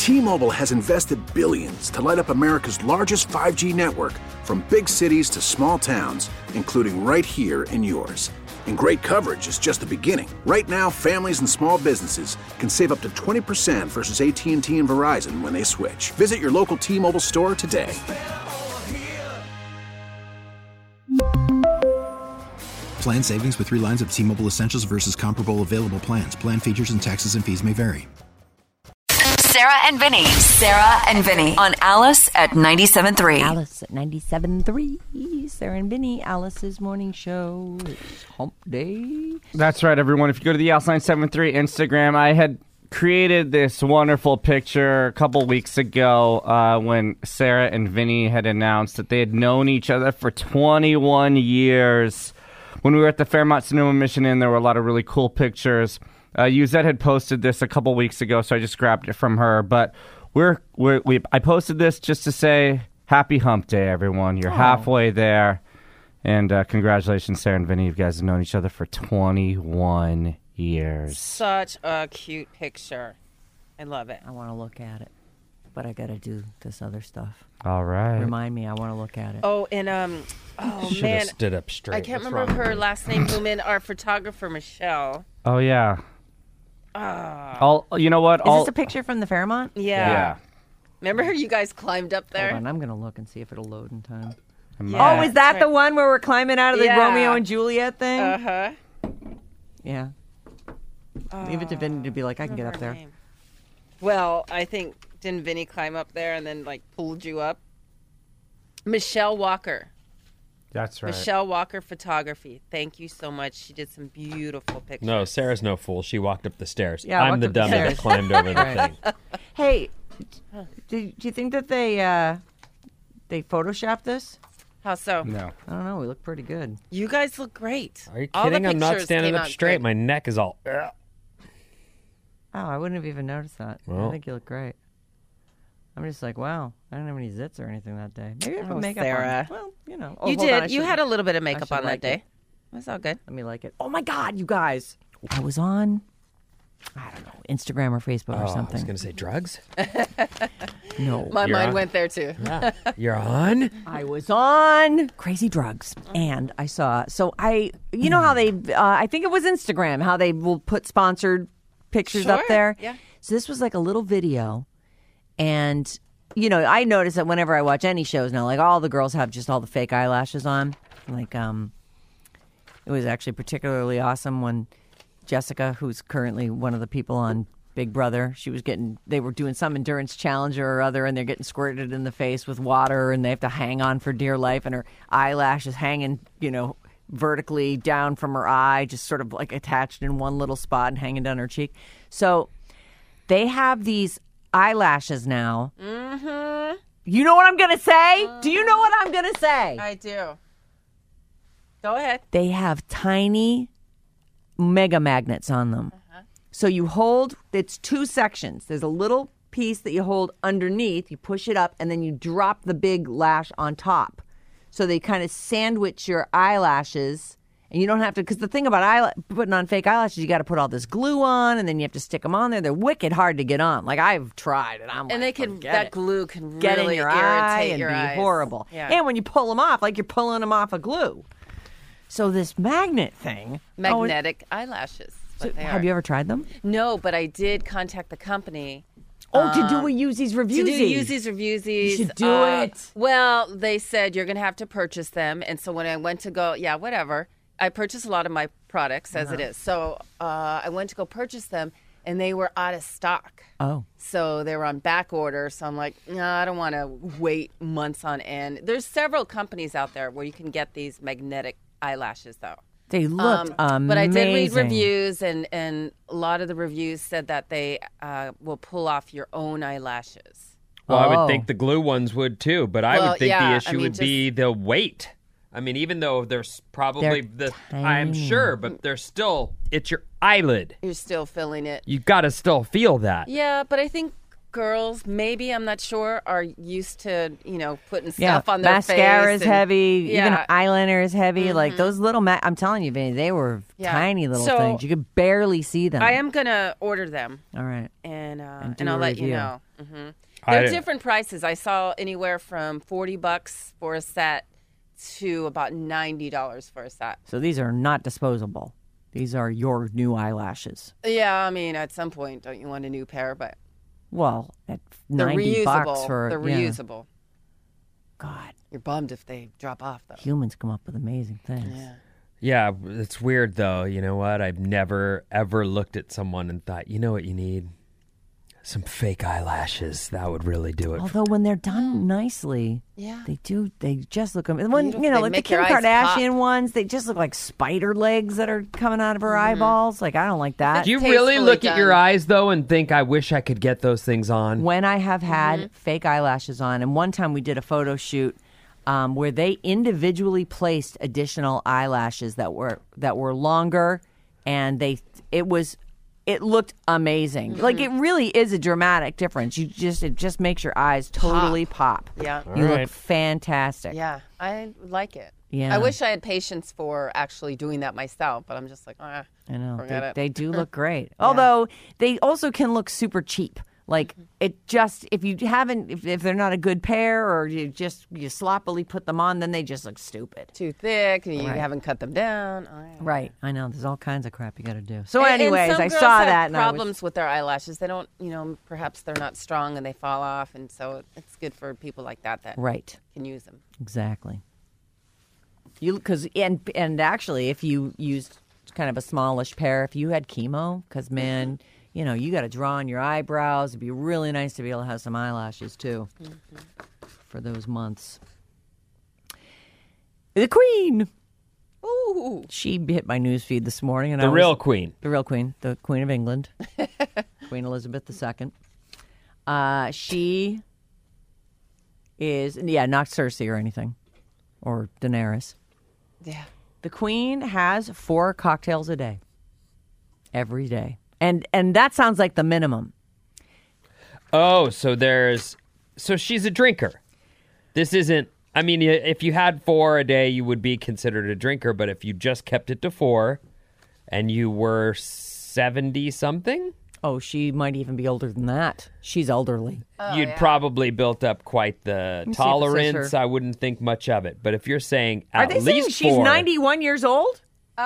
T-Mobile has invested billions to light up America's largest 5G network, from big cities to small towns, including right here in yours. And great coverage is just the beginning. Right now, families and small businesses can save up to 20% versus AT&T and Verizon when they switch. Visit your local T-Mobile store today. Plan savings with 3 lines of T-Mobile Essentials versus comparable available plans. Plan features and taxes and fees may vary. Sarah and Vinny. Sarah and Vinny on Alice at 97.3. Alice at 97.3. Sarah and Vinny, Alice's morning show. It's hump day. That's right, everyone. If you go to the Alice 973 Instagram, I had created this wonderful picture a couple weeks ago when Sarah and Vinny had announced that they had known each other for 21 years. When we were at the Fairmont Sonoma Mission Inn, there were a lot of really cool pictures. Yuzette had posted this a couple weeks ago, so I just grabbed it from her. But I posted this just to say happy hump day, everyone. You're halfway there. And congratulations, Sarah and Vinny. You guys have known each other for 21 years. Such a cute picture. I love it. I want to look at it, but I got to do this other stuff. All right. Remind me, I want to look at it. Oh, and man, stood up straight. I can't remember her last name. Our photographer, Michelle. Oh, yeah. You know what? Is this a picture from the Fairmont? Yeah. Remember how you guys climbed up there? Hold on, I'm going to look and see if it'll load in time. Yeah. Oh, is that the one where we're climbing out of the Romeo and Juliet thing? Uh-huh. Yeah. Leave it to Vinny to be like, I can get up there. Name. Well, I think, didn't Vinny climb up there and then, pulled you up? Michelle Walker. That's right. Michelle Walker Photography. Thank you so much. She did some beautiful pictures. No, Sarah's no fool. She walked up the stairs. Yeah, I'm the dummy that climbed over the thing. Hey, do you think that they photoshopped this? How so? No. I don't know. We look pretty good. You guys look great. Are you All the kidding? I'm not pictures standing came up out straight. great. My neck is all... Oh, I wouldn't have even noticed that. Well. I think you look great. I'm just like, wow, I didn't have any zits or anything that day. Maybe I put Oh, makeup Sarah. on. Well, you know. You hold did. on, I You should- had a little bit of I makeup should on that like day. it. That's all good. Let me like it. Oh, my God, you guys. I was on, I don't know, Instagram or Facebook or I was something. going to say drugs. No. My You're mind on? went there, too. Yeah. You're on? I was on Crazy Drugs, and I saw, you know how they, I think it was Instagram, how they will put sponsored pictures up Sure, there? yeah. So this was like a little video, and, you know, I notice that whenever I watch any shows now, all the girls have just all the fake eyelashes on. It was actually particularly awesome when Jessica, who's currently one of the people on Big Brother, they were doing some endurance challenge or other, and they're getting squirted in the face with water, and they have to hang on for dear life, and her eyelash is hanging, vertically down from her eye, just sort of attached in one little spot and hanging down her cheek. So they have these eyelashes now. Mm-hmm. You know what I'm going to say? Do you know what I'm going to say? I do. Go ahead. They have tiny mega magnets on them. So you hold, it's 2 sections. There's a little piece that you hold underneath, you push it up, and then you drop the big lash on top. So they kind of sandwich your eyelashes, and you don't have to, because the thing about putting on fake eyelashes, you got to put all this glue on, and then you have to stick them on there. They're wicked hard to get on. I've tried, and I'm And like, that glue can get really in your eye irritate and your be eyes. horrible. Yeah. And when you pull them off, you're pulling them off a glue. So this magnet thing. Magnetic eyelashes. So have you ever tried them? No, but I did contact the company. To do a use these reviews. Reviewsies. You should do it. Well, they said you're going to have to purchase them. And so when I went to go, whatever. I purchase a lot of my products as it is. So I went to go purchase them, and they were out of stock. Oh. So they were on back order. So I'm like, no, I don't want to wait months on end. There's several companies out there where you can get these magnetic eyelashes, though. They looked amazing. But I did read reviews, and a lot of the reviews said that they will pull off your own eyelashes. Well, I would think the glue ones would too, but I would think the yeah, issue would be the weight. I mean, even though there's probably I'm sure, but there's still, it's your eyelid. You're still feeling it. You got to still feel that. Yeah, but I think girls, maybe, I'm not sure, are used to, putting stuff on their face. Mascara is heavy. Yeah. Even eyeliner is heavy. Like those little, I'm telling you, Vinny, they were tiny little things. You could barely see them. I am going to order them. All right. And do I'll a let you review. know. They're different prices. I saw anywhere from $40 for a set to about $90 for a set. So these are not disposable. These are your new eyelashes. Yeah, I mean, at some point, don't you want a new pair? But well, at they're $90 reusable. for They're reusable. God, you're bummed if they drop off, though. Humans come up with amazing things. Yeah, it's weird though. You know what? I've never ever looked at someone and thought, you know what you need? Some fake eyelashes. That would really do it. Although when they're done nicely, they just look amazing. When, Beautiful. They like the make Kim your eyes Kardashian pop. ones, they just look like spider legs that are coming out of her eyeballs. Like, I don't like that. Do you really tastefully look at your done. eyes though and think, I wish I could get those things on? When I have had fake eyelashes on, and one time we did a photo shoot where they individually placed additional eyelashes that were longer, and it looked amazing. Like, it really is a dramatic difference. It just makes your eyes totally pop. Yeah. You right. look fantastic. Yeah, I like it. Yeah. I wish I had patience for actually doing that myself, but I'm just like, I know. forget it. They do look great. Although they also can look super cheap. Like, it just, if they're not a good pair, or you sloppily put them on, then they just look stupid. too thick, and you Right. haven't cut them down. Right. I know. There's all kinds of crap you got to do. So And anyways, some I girls saw have that. And problems with their eyelashes. They don't, perhaps they're not strong and they fall off, and so it's good for people like that right. can use them. Exactly. And actually, if you used kind of a smallish pair, if you had chemo, because man, you got to draw on your eyebrows. It'd be really nice to be able to have some eyelashes too for those months. The Queen. Ooh. She hit my newsfeed this morning, and The real queen. the real Queen, the Queen of England, Queen Elizabeth II. She is not Cersei or anything, or Daenerys. Yeah. The Queen has 4 cocktails a day, every day, and that sounds like the minimum. Oh, so she's a drinker. This isn't, I mean, if you had 4 a day, you would be considered a drinker, but if you just kept it to 4 and you were 70-something? Oh, she might even be older than that. She's elderly. You'd probably built up quite the see if it says tolerance. her. I wouldn't think much of it. But if you're saying Are at they saying least she's 4, 91 years old?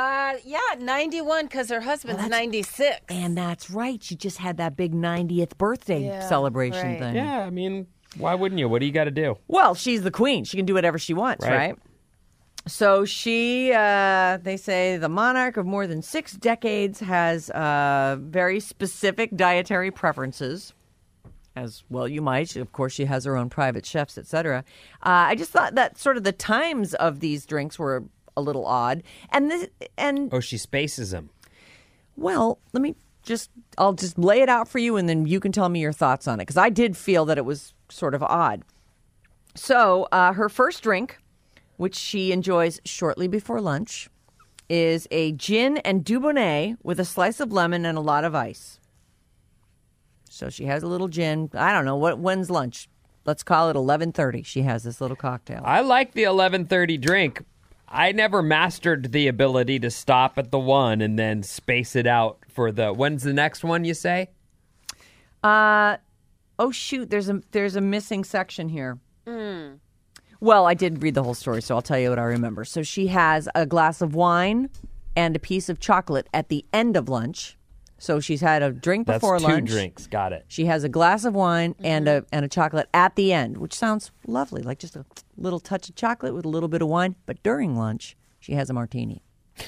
91 because her husband's 96. And that's right. She just had that big 90th birthday celebration right. thing. yeah, I mean, why wouldn't you? What do you got to do? Well, she's the queen. She can do whatever she wants, right? So she, they say the monarch of more than 6 decades has very specific dietary preferences. As well you might. Of course, she has her own private chefs, etc. I just thought that sort of the times of these drinks were a little odd. Oh, she spaces them. Well, I'll just lay it out for you, and then you can tell me your thoughts on it, because I did feel that it was sort of odd. So her first drink, which she enjoys shortly before lunch, is a gin and Dubonnet with a slice of lemon and a lot of ice. So she has a little gin. I don't know, when's lunch? Let's call it 11:30. She has this little cocktail. I like the 11:30 drink. I never mastered the ability to stop at the 1 and then space it out for when's the next one, you say? Oh shoot, there's a missing section here. Well, I did read the whole story, so I'll tell you what I remember. So she has a glass of wine and a piece of chocolate at the end of lunch. So she's had a drink before That's 2 lunch. drinks. Got it. She has a glass of wine and a chocolate at the end, which sounds lovely, like just a little touch of chocolate with a little bit of wine. But during lunch, she has a martini.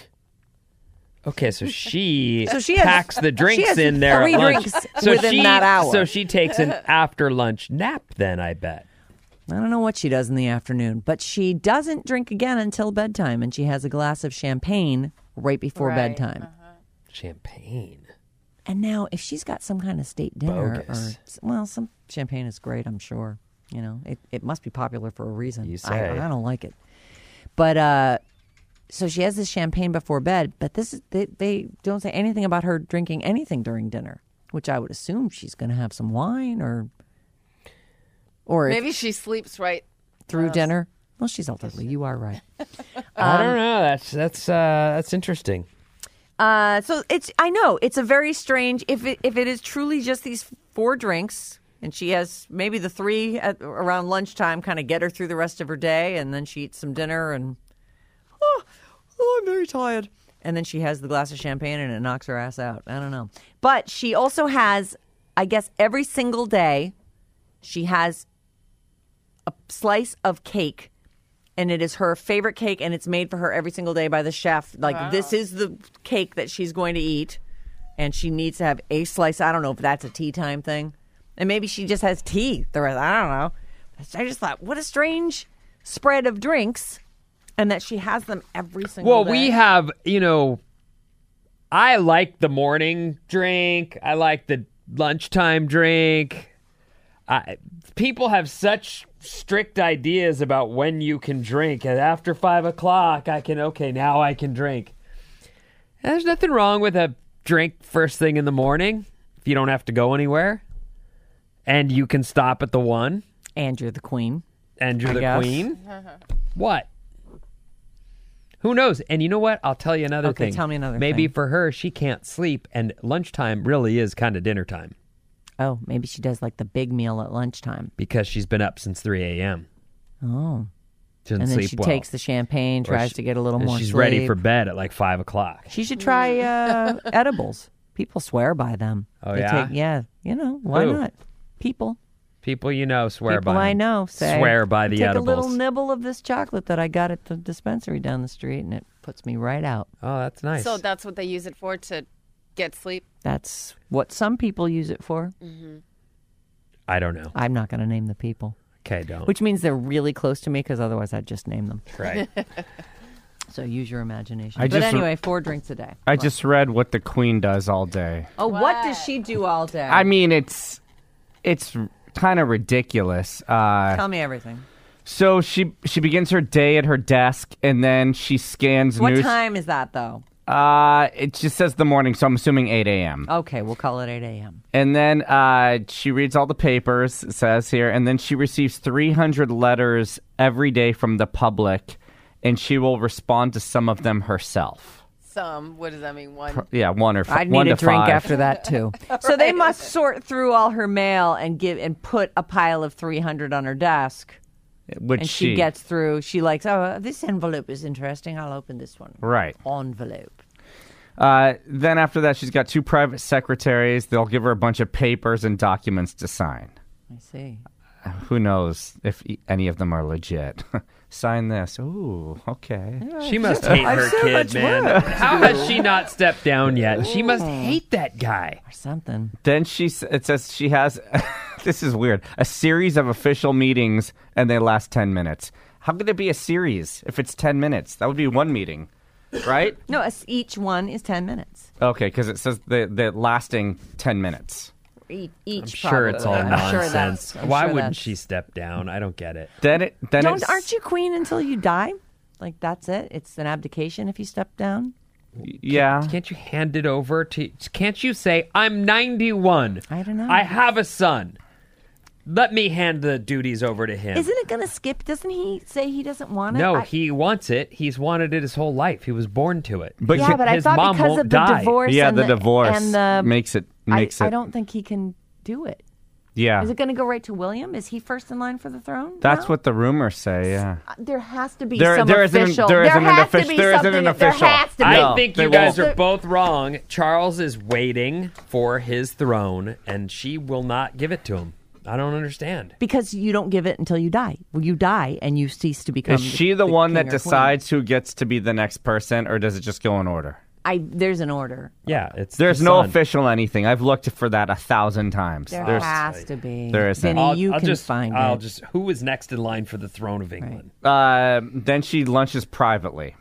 Okay, so she So she has- packs the drinks she has in there 3 at lunch. drinks within that hour. So she takes an after lunch nap then, I bet. I don't know what she does in the afternoon, but she doesn't drink again until bedtime, and she has a glass of champagne right before bedtime. Champagne. And now, if she's got some kind of state dinner, Bogus. some champagne is great, I'm sure. It must be popular for a reason. You say. I don't like it. But, so she has this champagne before bed, but they don't say anything about her drinking anything during dinner, which I would assume she's going to have some wine or Maybe she sleeps right through dinner. Well, she's elderly. You are right. I don't know. That's interesting. So I know it's a very strange. If it is truly just these 4 drinks, and she has maybe the 3 around lunchtime kind of get her through the rest of her day, and then she eats some dinner and, I'm very tired. And then she has the glass of champagne and it knocks her ass out. I don't know. But she also has, I guess, every single day, she has a slice of cake. And it is her favorite cake, and it's made for her every single day by the chef. Like, this is the cake that she's going to eat, and she needs to have a slice. I don't know if that's a tea time thing. And maybe she just has tea the rest. I don't know. I just thought, what a strange spread of drinks, and that she has them every single day. Well, we have, I like the morning drink. I like the lunchtime drink. People have such strict ideas about when you can drink. And after 5 o'clock, now I can drink. There's nothing wrong with a drink first thing in the morning if you don't have to go anywhere. And you can stop at the 1. And you're the queen. And you're the queen. What? Who knows? And you know what? I'll tell you another thing. Tell me another Maybe thing. for her, she can't sleep, and lunchtime really is kind of dinner time. Oh, maybe she does like the big meal at lunchtime. Because she's been up since 3 a.m. Oh. Didn't And then sleep she well. takes the champagne, tries to get a little and more she's sleep. ready for bed at like 5 o'clock. She should try edibles. People swear by them. Oh, They yeah? Why Who? not? People. People you know swear People by I them. know say, Swear by the take edibles. a little nibble of this chocolate that I got at the dispensary down the street, and it puts me right out. Oh, that's nice. So that's what they use it for, to get sleep? That's what some people use it for. I don't know. I'm not going to name the people. Okay, don't. Which means they're really close to me, because otherwise I'd just name them. Right. So use your imagination. I But just- anyway, 4 drinks a day. I just read what the queen does all day. Oh, what does she do all day? I mean, it's kind of ridiculous. Tell me everything. So she begins her day at her desk, and then she scans What news. time is that, though? It just says the morning, so I'm assuming 8 a.m. Okay, we'll call it 8 a.m. And then she reads all the papers, it says here, and then she receives 300 letters every day from the public, and she will respond to some of them herself. What does that mean? 1? Yeah, 1 or I'd 1 need to a drink 5. after that, too. So they must sort through all her mail and put a pile of 300 on her desk. Which And she gets through. She likes, this envelope is interesting. I'll open this one. Right. Envelope. Then after that, she's got 2 private secretaries. They'll give her a bunch of papers and documents to sign. I see. Who knows if any of them are legit. Sign this. Ooh, okay. She must hate her so kid, much man. work. How has she not stepped down yet? She must hate that guy. Or something. Then it says she has, this is weird, a series of official meetings, and they last 10 minutes. How could it be a series if it's 10 minutes? That would be one meeting, right? No, each one is 10 minutes. Okay, because it says the lasting 10 minutes. Each I'm sure it's all probably. I'm sure nonsense. that's- I'm Why sure wouldn't that's- she step down? I don't get it. Then it's, Aren't you queen until you die? Like, that's it? It's an abdication if you step down? Yeah. Can't you hand it over to... Can't you say, I'm 91. I don't know. I have a son. Let me hand the duties over to him. Isn't it going to skip? Doesn't he say he doesn't want it? No, he wants it. He's wanted it his whole life. He was born to it. But Yeah, but I his thought mom because won't of the die. divorce yeah, and the divorce and the makes it. I don't think he can do it. Yeah. Is it going to go right to William? Is he first in line for the throne? That's No? what the rumors say, yeah. There has to be There some isn't- official. there isn't an has to offici- be there isn't something. an official. There has to be. No, I think they you guys won't. are both wrong. Charles is waiting for his throne, and she will not give it to him. I don't understand. Because you don't give it until you die. Well, you die and you cease to become. Is she the one king that or queen. decides who gets to be the next person, or does it just go in order? There's an order. Yeah, it's There's the no son. official anything. I've looked for that 1,000 times. There has to be. there isn't. Vinny, you can find I'll it. just. Who is next in line for the throne of England? Then she lunches privately.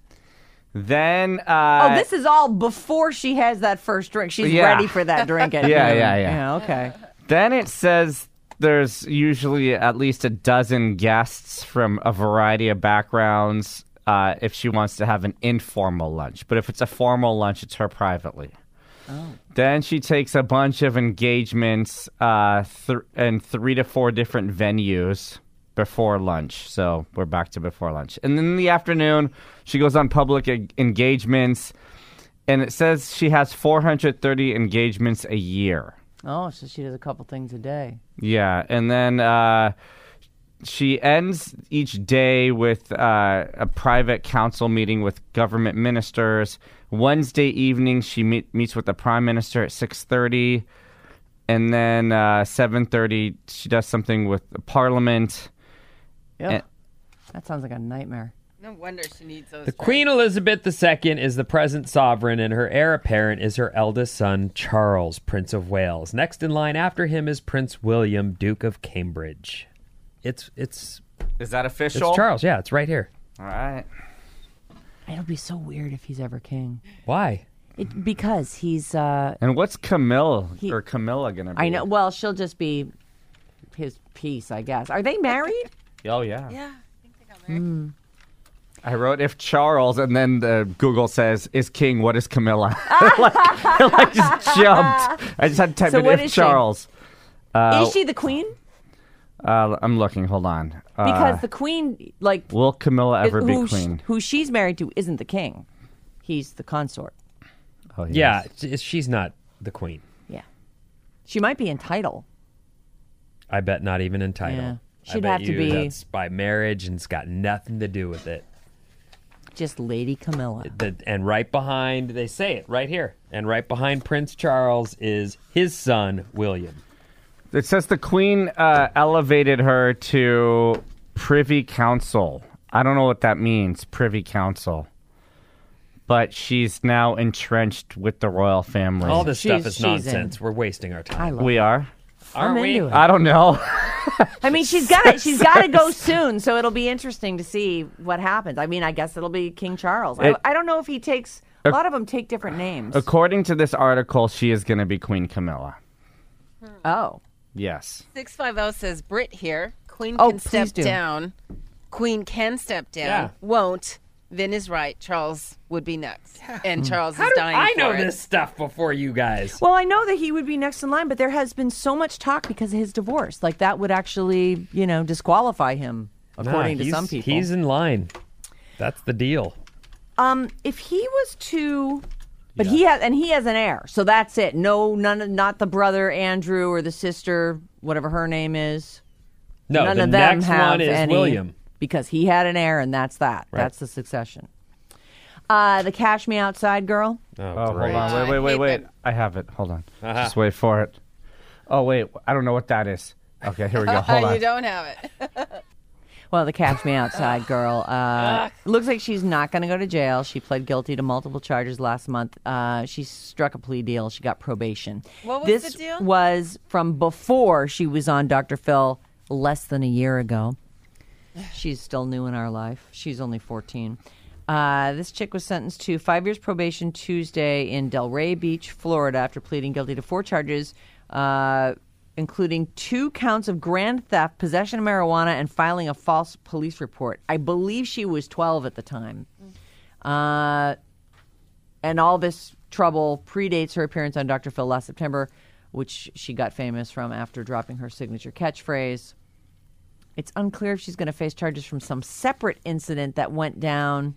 Then this is all before she has that first drink. She's Yeah. ready for that drink at Yeah, noon. yeah. Okay. Then it says there's usually at least a dozen guests from a variety of backgrounds if she wants to have an informal lunch. But if it's a formal lunch, it's her privately. Oh. Then she takes a bunch of engagements in 3 to 4 different venues before lunch. So we're back to before lunch. And then in the afternoon, she goes on public engagements. And it says she has 430 engagements a year. Oh, so she does a couple things a day. Yeah, and then she ends each day with a private council meeting with government ministers. Wednesday evening, she meets with the prime minister at 6:30, and then 7:30, she does something with the parliament. Yeah, that sounds like a nightmare. No wonder she needs those. The Queen Elizabeth II is the present sovereign, and her heir apparent is her eldest son, Charles, Prince of Wales. Next in line after him is Prince William, Duke of Cambridge. It's Is that official? It's Charles. Yeah, it's right here. All right. It'll be so weird if he's ever king. Why? Because he's... And what's Camilla going to be? I know. Well, she'll just be his piece, I guess. Are they married? Oh, yeah. Yeah, I think they got married. I wrote if Charles, and then Google says, is king, what is Camilla? like just jumped. I just had to type So in what if is she? Charles. Is she the queen? I'm looking. Hold on. Because the queen, like... Will Camilla ever be who queen? who she's married to isn't the king. He's the consort. Oh, Yeah, she's not the queen. Yeah. She might be in title. I bet not even in title. Yeah. I She'd bet have to you be- that's by marriage, and it's got nothing to do with it. Just Lady Camilla. And right behind, they say it right here, and right behind Prince Charles is his son, William. It says the queen elevated her to Privy Council. I don't know what that means, Privy Council. But she's now entrenched with the royal family. All this stuff is she's nonsense. in. We're wasting our time. I love We are? Aren't I'm we? into it. I don't know. I mean, she's got to go soon, so it'll be interesting to see what happens. I mean, I guess it'll be King Charles. I don't know if he takes... A lot of them take different names. According to this article, she is going to be Queen Camilla. Oh. Yes. 650 says Brit here. Queen Oh, can step please do. down. Queen can step down. Yeah. Won't. Vin is right. Charles would be next. And Charles How is do dying I for know it. this stuff before you guys? Well, I know that he would be next in line, but there has been so much talk because of his divorce. Like, that would actually, disqualify him, according to some people. He's in line. That's the deal. If he was to... But he has an heir, so that's it. Not the brother Andrew or the sister, whatever her name is. No, None the of them next have one is any, William. because he had an heir, and that's that. Right. That's the succession. The Cash Me Outside girl. Oh, great. hold on. Wait. I have it. Hold on. Just wait for it. Oh, wait. I don't know what that is. Okay, here we go. Hold on. You don't have it. Well, the Cash Me Outside girl. Looks like she's not going to go to jail. She pled guilty to multiple charges last month. She struck a plea deal. She got probation. What was this the deal? was from before she was on Dr. Phil less than a year ago. She's still new in our life. She's only 14. This chick was sentenced to 5 years probation Tuesday in Delray Beach, Florida, after pleading guilty to 4 charges, including 2 counts of grand theft, possession of marijuana, and filing a false police report. I believe she was 12 at the time. And all this trouble predates her appearance on Dr. Phil last September, which she got famous from after dropping her signature catchphrase. It's unclear if she's going to face charges from some separate incident that went down.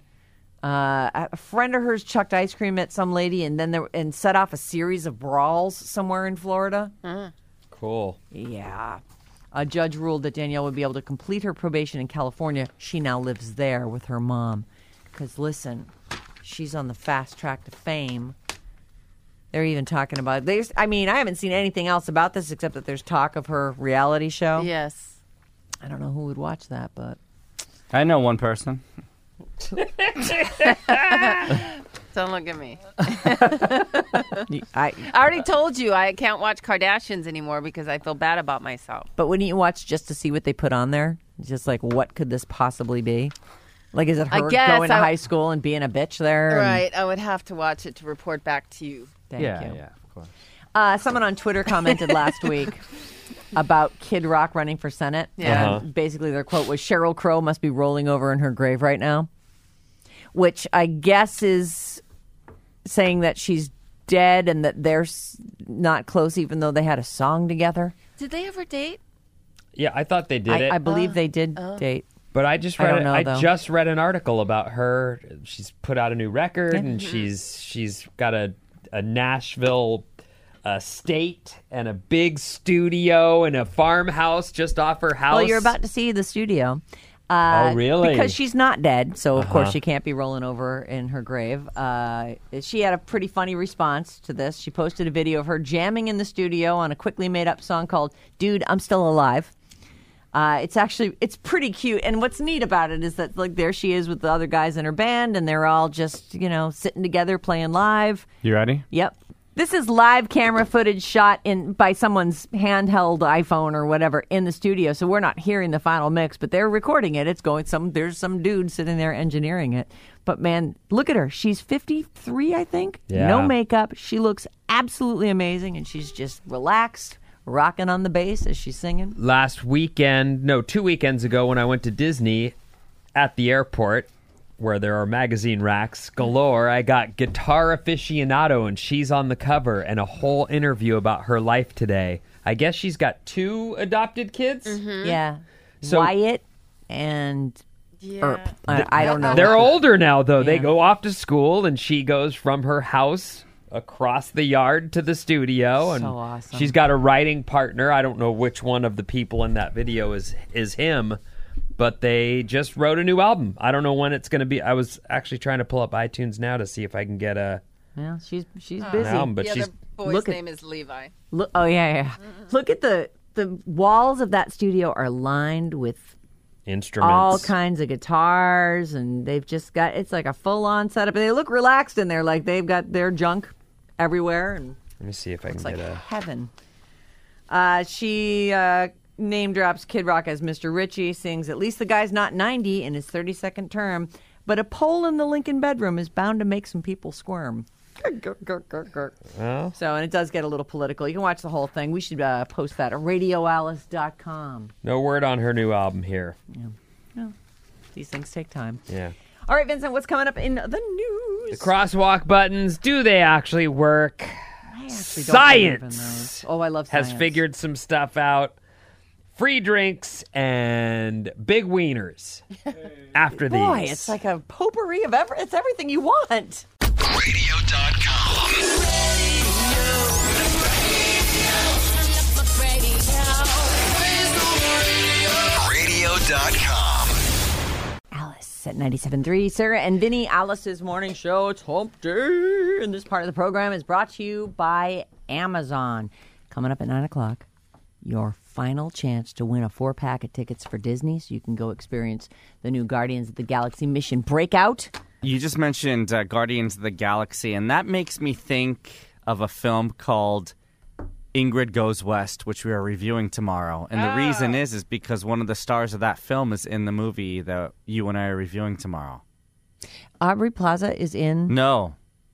A friend of hers chucked ice cream at some lady and set off a series of brawls somewhere in Florida. Cool. Yeah. A judge ruled that Danielle would be able to complete her probation in California. She now lives there with her mom. Because, listen, she's on the fast track to fame. They're even talking about it. I haven't seen anything else about this except that there's talk of her reality show. Yes. I don't know who would watch that, but... I know one person. Don't look at me. I I already told you I can't watch Kardashians anymore because I feel bad about myself. But wouldn't you watch just to see what they put on there? Just like, what could this possibly be? Like, is it I her guess going to I- high school and being a bitch there? and- Right. I would have to watch it to report back to you. Thank you. Yeah, of course. Someone on Twitter commented last week about Kid Rock running for Senate. Yeah. And basically, their quote was, Sheryl Crow must be rolling over in her grave right now, which I guess is saying that she's dead and that they're not close, even though they had a song together. Did they ever date? Yeah, I thought they did it. I believe they did date. But I just I read don't know, though. just read an article about her. She's put out a new record, and she's got a Nashville estate and a big studio and a farmhouse just off her house. Well, you're about to see the studio. Oh, really? Because she's not dead, so of course she can't be rolling over in her grave. She had a pretty funny response to this. She posted a video of her jamming in the studio on a quickly made-up song called "Dude, I'm Still Alive." It's pretty cute, and what's neat about it is that like there she is with the other guys in her band, and they're all just sitting together playing live. You ready? Yep. This is live camera footage shot by someone's handheld iPhone or whatever in the studio, so we're not hearing the final mix, but they're recording it. It's going there's some dude sitting there engineering it. But man, look at her. She's 53, I think. Yeah. No makeup. She looks absolutely amazing, and she's just relaxed, rocking on the bass as she's singing. 2 weekends ago when I went to Disney at the airport, where there are magazine racks galore, I got Guitar Aficionado, and she's on the cover, and a whole interview about her life today. I guess she's got 2 adopted kids? Mm-hmm. Yeah. So- Wyatt and Earp. I don't know. They're older now, though. Yeah. They go off to school, and she goes from her house across the yard to the studio. And So awesome. she's got a writing partner. I don't know which one of the people in that video is him, but they just wrote a new album. I don't know when it's going to be. I was actually trying to pull up iTunes now to see if I can get Yeah, she's busy. an album, but The she's other boy's Look at- name is Levi. Look, oh yeah. Look at the walls of that studio are lined with instruments. all kinds of guitars, and they've just got it's like a full-on setup. And they look relaxed in there, like they've got their junk everywhere, and Let me see if I can it's like get a... heaven. She name drops Kid Rock as Mr. Ritchie, sings "At least the guy's not 90 in his 32nd term," but a poll in the Lincoln bedroom is bound to make some people squirm. Well, So, and it does get a little political. You can watch the whole thing. We should post that at radioalice.com. no word on her new album here. These things take time. Yeah. All right, Vincent, what's coming up in the The news? crosswalk buttons, do they actually work? I actually don't believe in those. Science Oh, I love science. has figured some stuff out. Free drinks and big wieners after these. Boy, it's like a potpourri of it's everything you want. Radio.com. Alice at 97.3. Sarah and Vinny, Alice's morning show. It's hump day. And this part of the program is brought to you by Amazon. Coming up at 9 o'clock, your final chance to win a 4-pack of tickets for Disney so you can go experience the new Guardians of the Galaxy Mission Breakout. You just mentioned Guardians of the Galaxy, and that makes me think of a film called Ingrid Goes West, which we are reviewing tomorrow. And the reason is because one of the stars of that film is in the movie that you and I are reviewing tomorrow. Aubrey Plaza is in. No.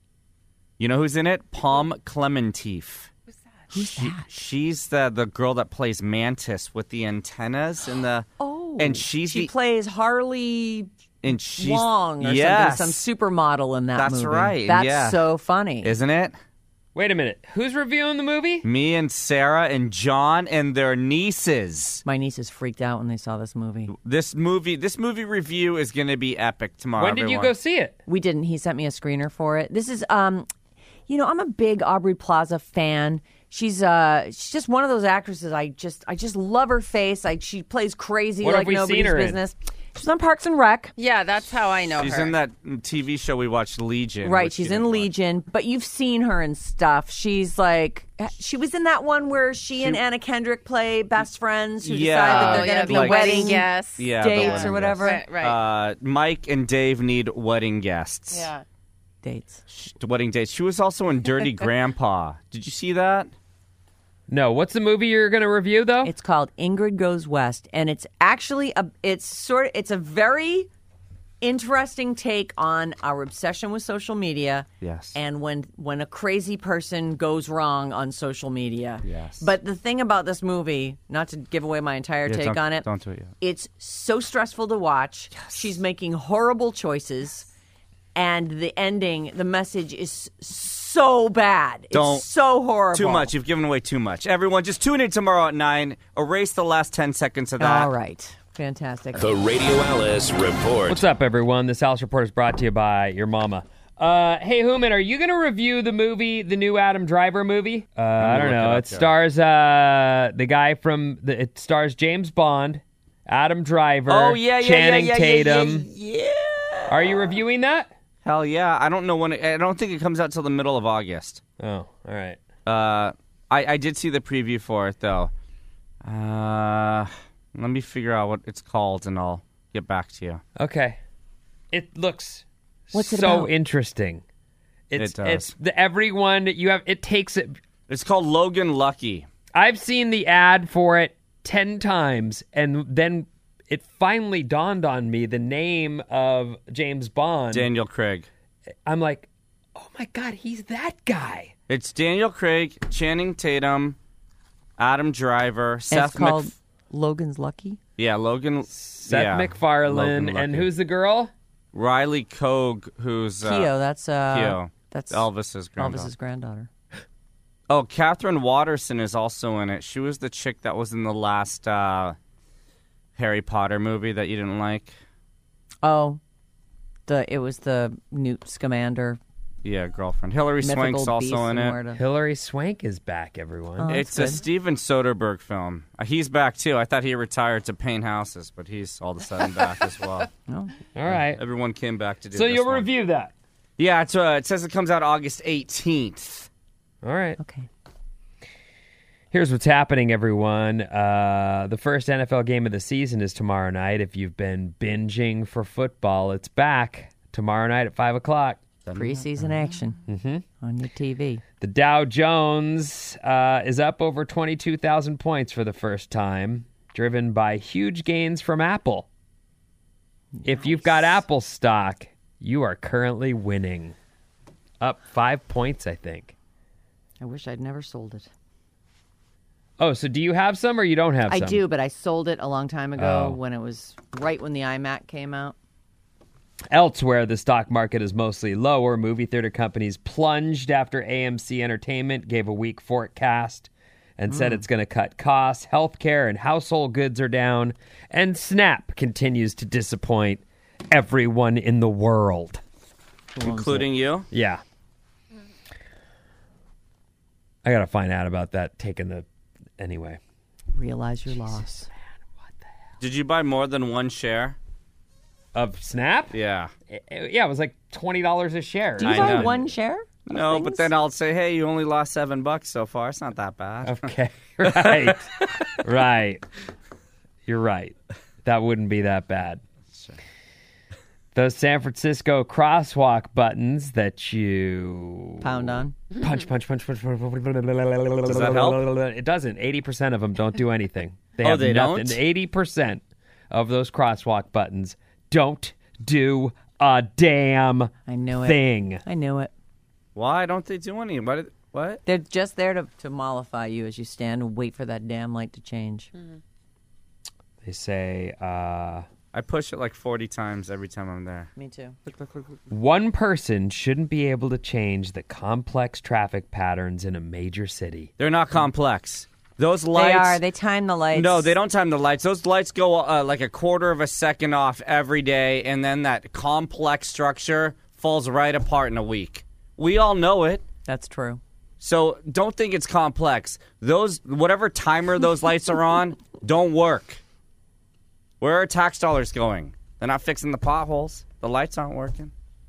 You know who's in it? Palm Clementif. Who's that? She's the girl that plays Mantis with the antennas and the... Oh. And she plays Harley and she's Wong or yes, something, some supermodel in that That's movie. right, That's yeah. so funny. Isn't it? Wait a minute. Who's reviewing the movie? Me and Sarah and John and their nieces. My nieces freaked out when they saw this movie. This movie review is going to be epic tomorrow. When did you go see it? We didn't. He sent me a screener for it. This is, I'm a big Aubrey Plaza fan. She's just one of those actresses. I just love her face. She plays crazy What like have we nobody's seen her in? business. She's on Parks and Rec. Yeah, that's how I know She's her. in that TV show we watched, Legion. Right, which she's you in didn't watch. Legion, but you've seen her in stuff. She's like, she was in that one where she and Anna Kendrick play best friends who Yeah. decide that they're Oh, going yeah, to be the wedding guests. Yeah, the dates wedding or whatever. guests. Right. Mike and Dave need wedding guests. Yeah. Dates. Wedding dates. She was also in Dirty Grandpa. Did you see that? No. What's the movie you're going to review, though? It's called Ingrid Goes West, and it's actually it's a very interesting take on our obsession with social media. Yes. And when a crazy person goes wrong on social media. Yes. But the thing about this movie, not to give away my entire Yeah, take don't- on it, don't do it yet. it's so stressful to watch. She's making horrible choices, and the ending, the message is so bad. Don't- It's so horrible. Too much. You've given away too much. Everyone, just tune in tomorrow at 9. Erase the last 10 seconds of that. All right. Fantastic. The Radio Alice Report. What's up, everyone? This Alice Report is brought to you by your mama. Hey, Hooman, are you going to review the new Adam Driver movie? I don't know. It stars the guy it stars James Bond, Adam Driver, Channing Tatum. Yeah. Are you reviewing that? Hell yeah. I don't know when. I don't think it comes out till the middle of August. Oh, all right. I did see the preview for it, though. Let me figure out what it's called, and I'll get back to you. Okay. It looks What's it so about? interesting. It does. It's everyone you have. It takes it. It's called Logan Lucky. I've seen the ad for it 10 times, and then it finally dawned on me the name of James Bond. Daniel Craig. I'm like, oh my God, he's that guy. It's Daniel Craig, Channing Tatum, Adam Driver, And Seth it's called Logan's Lucky. Yeah, Logan. Seth MacFarlane, Logan and Lucky. who's the girl? Riley Koch, who's Keo, that's Keo. that's Elvis's granddaughter. Elvis's granddaughter. Oh, Catherine Watterson is also in it. She was the chick that was in the last Harry Potter movie that you didn't like. Oh, it was the Newt Scamander. Yeah, girlfriend. Hilary Mythical Swank's beast also in and it. where to- Hilary Swank is back, everyone. Oh, It's that's a good. Steven Soderbergh film. He's back too. I thought he retired to paint houses, but he's all of a sudden back as well. Oh. All right. Everyone came back to do So this you'll one. review that. Yeah, it says it comes out August 18th. All right. Okay. Here's what's happening, everyone. The first NFL game of the season is tomorrow night. If you've been binging for football, it's back tomorrow night at 5 o'clock. Preseason action on your TV. The Dow Jones is up over 22,000 points for the first time, driven by huge gains from Apple. If you've got Apple stock, you are currently winning. Up 5 points, I think. I wish I'd never sold it. Oh, so do you have some or you don't have I some? do, but I sold it a long time ago Oh. when it was right when the iMac came out. Elsewhere, the stock market is mostly lower. Movie theater companies plunged after AMC Entertainment gave a weak forecast and said it's going to cut costs. Healthcare and household goods are down. And Snap continues to disappoint everyone in the world. Including you? Yeah. I got to find out about that taking the... Anyway. Realize your loss. Did you buy more than one share? Of Snap? Yeah. Yeah, it was like $20 a share. Do you I buy know. one share? of No, but things? then I'll say, hey, you only lost $7 so far. It's not that bad. Okay, right, right. You're right. That wouldn't be that bad. Those San Francisco crosswalk buttons that you Pound on. punch. Does that help? It doesn't. 80% of them don't do anything. They Oh, have they nothing. don't? 80% of those crosswalk buttons don't do a damn I knew it. thing. I knew it. Why don't they do any? What? They're just there to mollify you as you stand and wait for that damn light to change. They say I push it like 40 times every time I'm there. Me too. one person shouldn't be able to change the complex traffic patterns in a major city. They're not complex. Those lights. They are. They time the lights. No, they don't time the lights. Those lights go like a quarter of a second off every day, and then that complex structure falls right apart in a week. We all know it. That's true. So don't think it's complex. Those whatever timer those lights are on don't work. Where are tax dollars going? They're not fixing the potholes. The lights aren't working.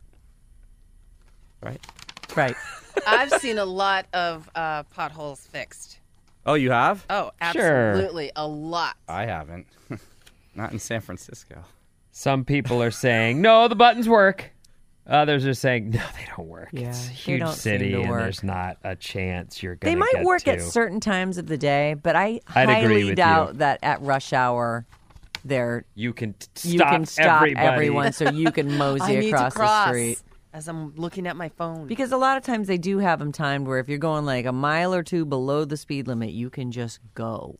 Right? Right. I've seen a lot of potholes fixed. Oh, you have? Oh, Sure. absolutely. A lot. I haven't. Not in San Francisco. Some people are saying, no, the buttons work. Others are saying, no, they don't work. Yeah, It's a they huge don't seem city, to and work. there's not a chance you're going They to might get work to. at certain times of the day, but I I'd agree highly with doubt you. that at rush hour You can you can stop everybody. everyone so you can I mosey need across to cross the street. as I'm looking at my phone. Because a lot of times they do have them timed where if you're going like a mile or two below the speed limit, you can just go.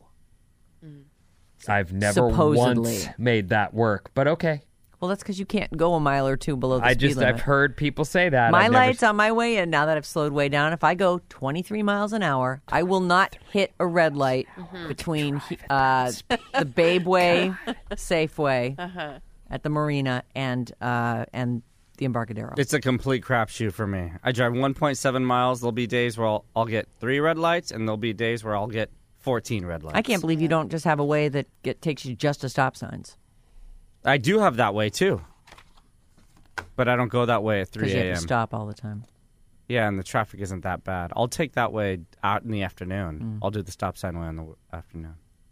I've never Supposedly. once made that work, but okay. Well, that's because you can't go a mile or two below the speed limit. I've heard people say that. My I've never lights on my way in, now that I've slowed way down, if I go 23 miles an hour, I will not hit a red light between the Babe Way Safeway at the marina and the Embarcadero. It's a complete crapshoot for me. I drive 1.7 miles. There'll be days where I'll get 3 red lights, and there'll be days where I'll get 14 red lights. I can't believe you don't just have a way that takes you just to stop signs. I do have that way, too. But I don't go that way at 3 Because you have a.m. to stop all the time. Yeah, and the traffic isn't that bad. I'll take that way out in the afternoon. I'll do the stop sign way in the afternoon.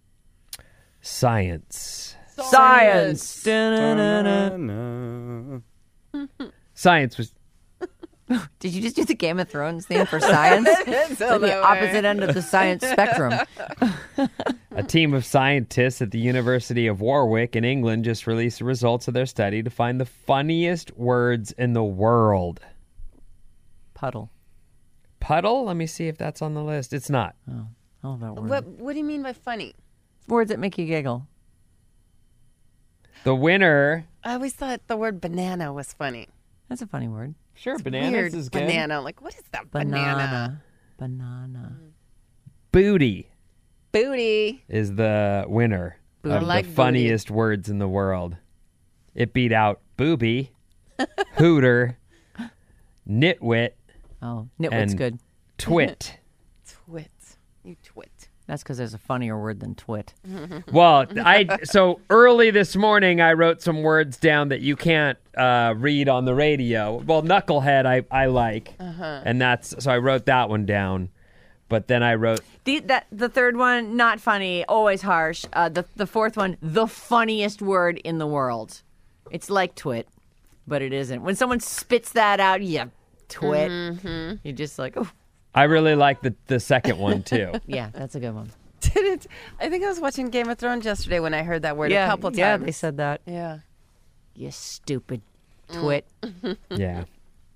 Science. Science! Da-na-na-na. Science was Did you just do the Game of Thrones thing for science? It's the opposite end of the science spectrum. a team of scientists at the University of Warwick in England just released the results of their study to find the funniest words in the world. Puddle. Puddle? Let me see if that's on the list. It's not. Oh, that word. What do you mean by funny? Words that make you giggle. The winner. I always thought the word banana was funny. That's a funny word. Sure, bananas Weird is good. banana. Like, what is that banana? Banana. Booty Booty. is the winner Booty. of I like the booty. funniest words in the world. It beat out booby, hooter, nitwit, Oh, nitwit's and good. twit. Twit. You twit. That's because there's a funnier word than twit. Well, so early this morning I wrote some words down that you can't read on the radio. Well, knucklehead I like, and so I wrote that one down. But then I wrote The third one, not funny, always harsh. The fourth one, the funniest word in the world. It's like twit, but it isn't. When someone spits that out, yeah, twit. You're just like, oh, I really like the second one too. yeah, that's a good one. Didn't I think I was watching Game of Thrones yesterday when I heard that word a couple times. Yeah, they said that. Yeah. You stupid twit. Yeah.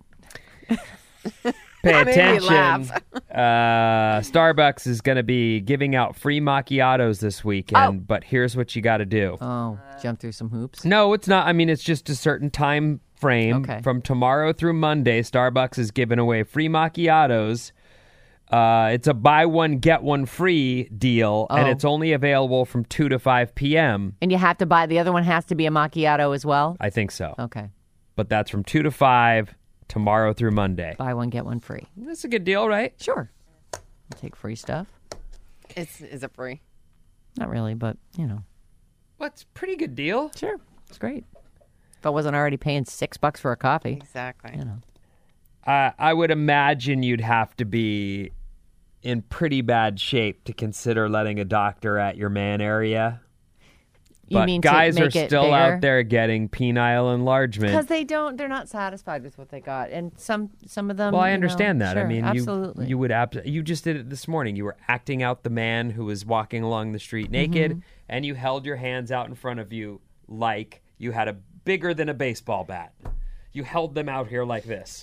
Pay That made me attention. laugh. Starbucks is going to be giving out free macchiatos this weekend, but here's what you got to do. Oh, jump through some hoops. No, it's not. I mean, it's just a certain time frame. Okay. From tomorrow through Monday, Starbucks is giving away free macchiatos. It's a buy one, get one free deal, and Oh. it's only available from 2 to 5 p.m. And you have to buy, the other one has to be a macchiato as well? I think so. Okay. But that's from 2 to 5 tomorrow through Monday. Buy one, get one free. That's a good deal, right? Sure. I'll take free stuff. Is it free? Not really, but, you know. Well, it's a pretty good deal. Sure. It's great. If I wasn't already paying $6 for a coffee, Exactly. you know. I would imagine you'd have to be in pretty bad shape to consider letting a doctor at your man area. You But mean to guys are make it still bigger? out there getting penile enlargement. Because they're not satisfied with what they got. And some of them. Well, I you know, understand that. sure, I mean, absolutely. you would you just did it this morning. You were acting out the man who was walking along the street naked, Mm-hmm. and you held your hands out in front of you like you had a bigger than a baseball bat. You held them out here like this.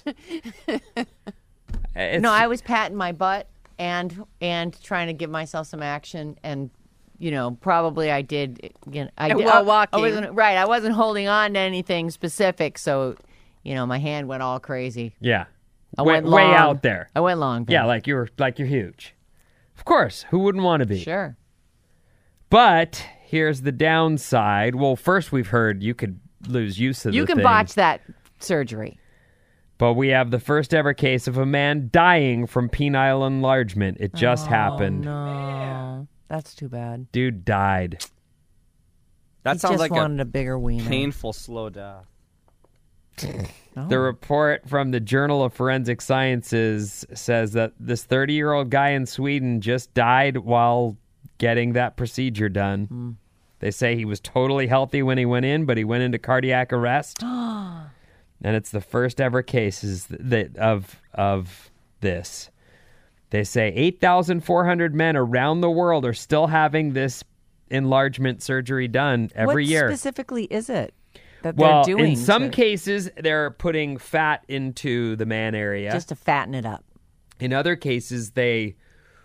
No, I was patting my butt and trying to give myself some action, and you know, probably I did. Again, I did. While walking. I wasn't holding on to anything specific, so you know, my hand went all crazy. Yeah, I way, went long. way out there. I went long. Yeah, like you're huge. Of course, who wouldn't want to be? Sure. But here's the downside. Well, first we've heard you could lose use of You the can thing. botch that surgery. But we have the first ever case of a man dying from penile enlargement. It just happened. No, that's too bad. Dude died. That He sounds just like wanted a a bigger wiener. painful slow death. The report from the Journal of Forensic Sciences says that this 30-year-old guy in Sweden just died while getting that procedure done. They say he was totally healthy when he went in, but he went into cardiac arrest. And it's the first ever cases of this. They say 8,400 men around the world are still having this enlargement surgery done every what year. specifically is it that Well, they're doing? in some to- cases, they're putting fat into the man area. just to fatten it up. In other cases, they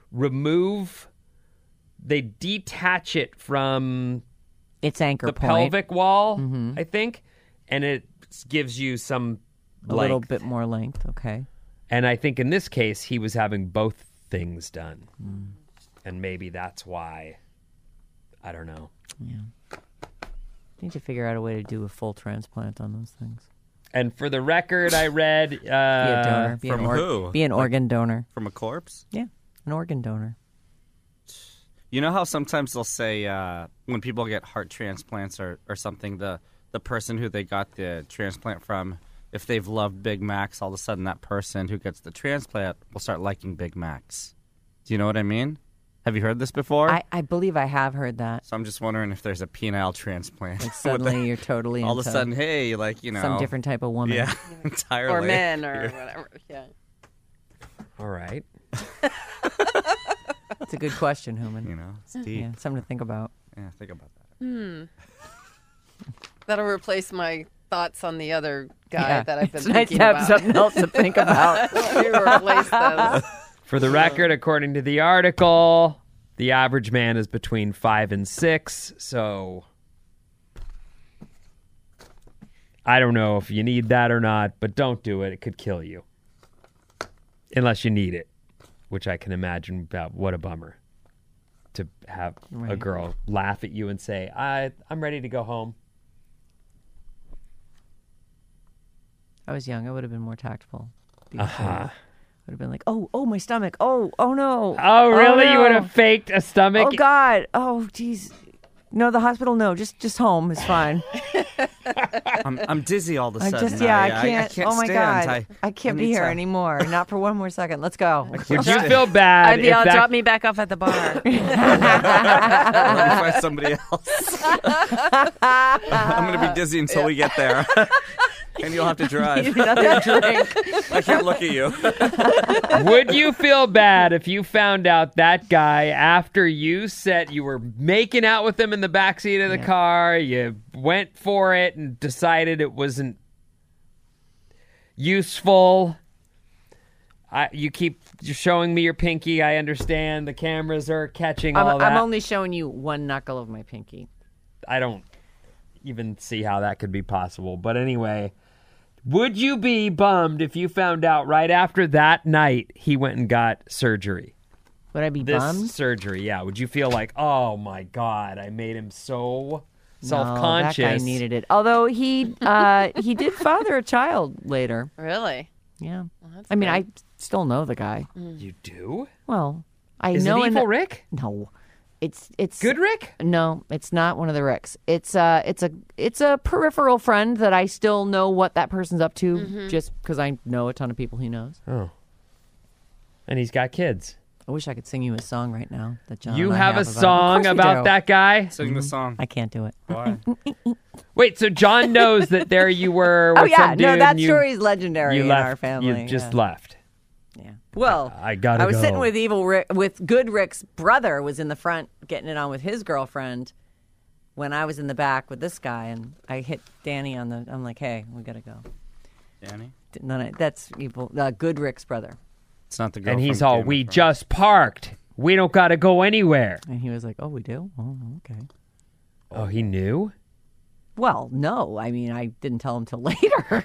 detach it from It's anchor the point. pelvic wall, I think, and it gives you some a little length. bit more length. Okay. And I think in this case, he was having both things done. And maybe that's why. I don't know. Need to figure out a way to do a full transplant on those things. And for the record, I read Be a donor. Be from who? Be an organ donor. From a corpse? Yeah, an organ donor. You know how sometimes they'll say when people get heart transplants or something, the person who they got the transplant from, if they've loved Big Macs, all of a sudden that person who gets the transplant will start liking Big Macs. Do you know what I mean? Have you heard this before? I believe I have heard that. So I'm just wondering if there's a penile transplant. Like suddenly you're totally all of a into sudden, hey, like, you know. some different type of woman. Yeah, entirely. Or men or whatever. Yeah. all right. It's a good question, Human. You know, it's deep. Yeah, something to think about. Yeah, think about that. That'll replace my thoughts on the other guy that I've been it's nice thinking to have about. something else to think about. Let me replace those. For the record, according to the article, the average man is between 5 and 6. So I don't know if you need that or not, but don't do it. It could kill you. Unless you need it, which I can imagine. What a bummer to have a Right. girl laugh at you and say, I'm ready to go home. I was young. I would have been more tactful. Uh-huh. Would have been like, oh, my stomach. Oh no. Oh, really? no. You would have faked a stomach? Oh God. Oh, geez. No, the hospital. No, just home is fine. I'm dizzy all of a I sudden. just, I can't. can't oh my stand. God. I can't need be here to- anymore. Not for one more second. Let's go. Would you feel bad I'd be if all, that... drop me back off at the bar. Let me find somebody else. I'm going to be dizzy until we get there. And you'll have to drive. Another drink. I can't look at you. Would you feel bad if you found out that guy, after you said you were making out with him in the backseat of the car, you went for it and decided it wasn't useful? You keep showing me your pinky. I understand the cameras are catching all that. I'm only showing you one knuckle of my pinky. I don't even see how that could be possible. But anyway, would you be bummed if you found out right after that night he went and got surgery? Would I be This bummed? surgery, yeah. Would you feel like, oh my God, I made him so No, self-conscious? that guy needed it. Although he did father a child later. Really? Yeah. Well, I mean, I still know the guy. You do? Well, I Is know it in Evil the- Rick? No, it's Good Rick? No, it's not one of the Ricks. It's a peripheral friend that I still know what that person's up to, just because I know a ton of people he knows. Oh. And he's got kids. I wish I could sing you a song right now that John. You and I have a about it. Of song course we about do. that guy? Sing the song. I can't do it. Why? Wait, so John knows that there you were with Oh yeah, some dude no, that and you, story is legendary you in left, our family. You just yeah. left. Yeah. Well, I gotta I was go. sitting with Evil Rick, with Good Rick's brother was in the front getting it on with his girlfriend when I was in the back with this guy, and I hit Danny on the. I'm like, hey, we gotta go. Danny? That's Evil. Good Rick's brother, It's not the girl. And he's from all, Game of we Thrones. just parked. We don't got to go anywhere. and he was like, oh, we do. Oh, okay. Oh, he knew? Well, no, I mean, I didn't tell him till later.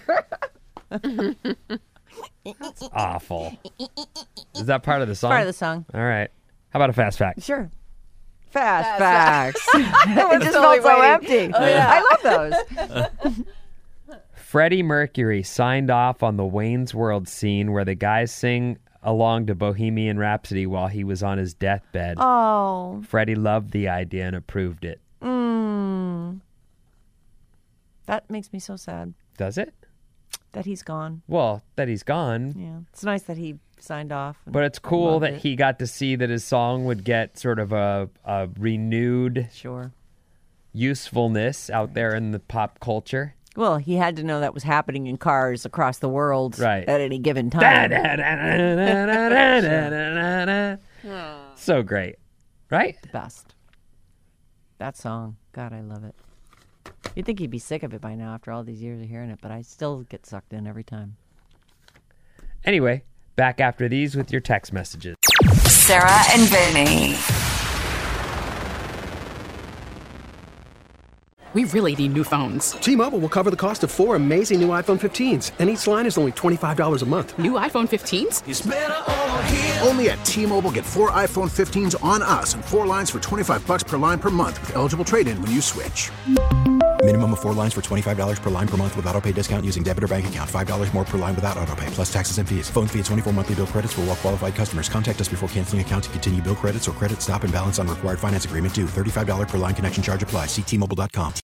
Awful. Is that part of the song? Part of the song. All right. How about a fast fact? Sure. Fast facts. It just felt so empty. Oh, yeah. I love those. Freddie Mercury signed off on the Wayne's World scene where the guys sing along to Bohemian Rhapsody while he was on his deathbed. Oh. Freddie loved the idea and approved it. That makes me so sad Does it? that he's gone. Well, that he's gone. Yeah. It's nice that he signed off. and But it's cool loved that it. he got to see that his song would get sort of a renewed Sure. usefulness out there in the pop culture. Well, he had to know that was happening in cars across the world Right. at any given time. So great. Right? The best. That song. God, I love it. You'd think he'd be sick of it by now after all these years of hearing it, but I still get sucked in every time. Anyway, back after these with your text messages. Sarah and Vinny. We really need new phones. T-Mobile will cover the cost of 4 amazing new iPhone 15s, and each line is only $25 a month. New iPhone 15s? It's better over here. Only at T-Mobile, get 4 iPhone 15s on us and 4 lines for $25 per line per month with eligible trade-in when you switch. Minimum of 4 lines for $25 per line per month with autopay discount using debit or bank account. $5 more per line without autopay, plus taxes and fees. Phone fee at 24 monthly bill credits for well qualified customers. Contact us before canceling account to continue bill credits or credit stop and balance on required finance agreement due. $35 per line connection charge applies. See T-Mobile.com.